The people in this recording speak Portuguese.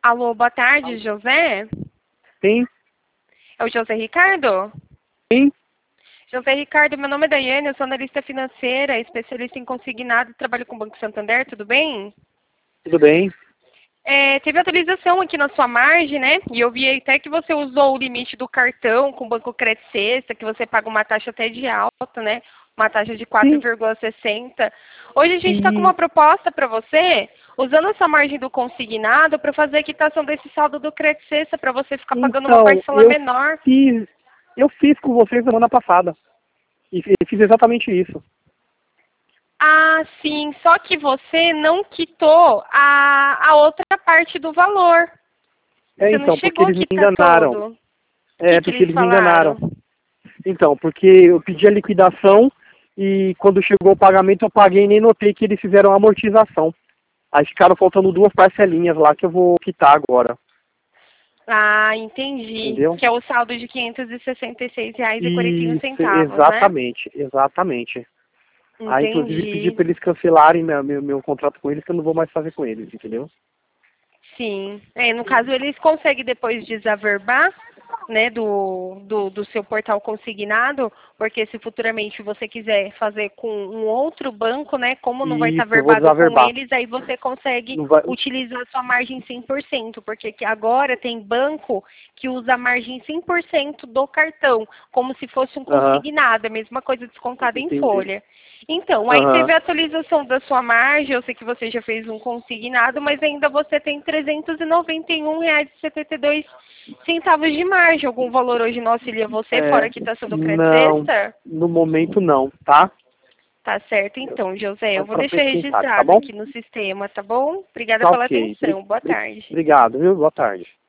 Alô, boa tarde, José. Sim, É o José Ricardo? sim, José Ricardo, meu nome é Daiane, eu sou analista financeira, especialista em consignado, trabalho com o Banco Santander, tudo bem? tudo bem. Teve atualização aqui na sua margem, né? E eu vi até que você usou o limite do cartão com o Banco Crédito Sexta, que você paga uma taxa até de alta, né? Uma taxa de Sim, 4,60. Hoje a gente está com e uma proposta para você, usando essa margem do consignado, para fazer a quitação desse saldo do Crédito Sexta, para você ficar pagando uma então, parcela menor. eu fiz com vocês semana passada. E fiz exatamente isso. Ah, sim, só que você não quitou a outra parte do valor. Você não Então, porque chegou a eles me quitar enganaram. todo. O que É, que porque eles eles me falaram? enganaram. Então, porque eu pedi a liquidação e quando chegou o pagamento eu paguei e nem notei que eles fizeram a amortização. Aí ficaram faltando duas parcelinhas lá que eu vou quitar agora. Ah, entendi. Entendeu? Que é o saldo de R$ 566,41, Isso, né? exatamente, exatamente. Aí, inclusive, pedi Entendi. para eles cancelarem meu contrato com eles, que eu não vou mais fazer com eles, entendeu? Sim. No caso, eles conseguem depois desaverbar, né, do seu portal consignado, porque se futuramente você quiser fazer com um outro banco, né, como não vai estar E isso, eu vou verbado com desaverbar. eles, aí você consegue Não vai... utilizar sua margem 100%, porque que agora tem banco que usa a margem 100% do cartão, como se fosse um Aham, consignado, a mesma coisa descontada em entendi. folha. Então, aí Aham. teve a atualização da sua margem, eu sei que você já fez um consignado, mas ainda você tem R$ 391,72 de margem. Algum valor hoje não auxilia você, fora É, a quitação do crédito não, extra? no momento não, tá? Tá certo então, José. Eu Mas vou pra deixar frente quem sabe, tá registrado bom? aqui no sistema, tá bom? Obrigada Tá pela ok. atenção. Boa tarde. Obrigado, viu? Boa tarde.